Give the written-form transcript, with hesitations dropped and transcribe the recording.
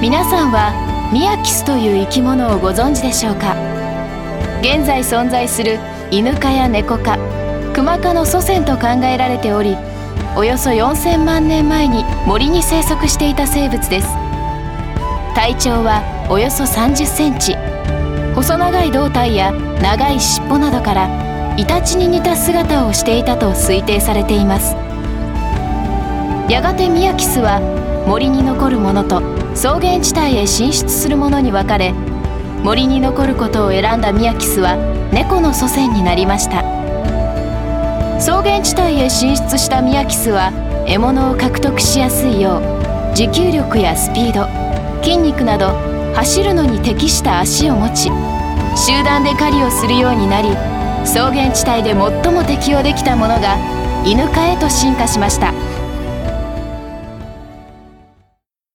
皆さんはミアキスという生き物をご存知でしょうか。現在存在するイヌ科やネコ科、クマ科の祖先と考えられており、およそ4000万年前に森に生息していた生物です。体長はおよそ30センチ、細長い胴体や長い尻尾などからイタチに似た姿をしていたと推定されています。やがてミアキスは森に残るものと草原地帯へ進出するものに分かれ、森に残ることを選んだミアキスは猫の祖先になりました。草原地帯へ進出したミアキスは獲物を獲得しやすいよう、持久力やスピード、筋肉など走るのに適した足を持ち、集団で狩りをするようになり、草原地帯で最も適応できたものがイヌ科へと進化しました。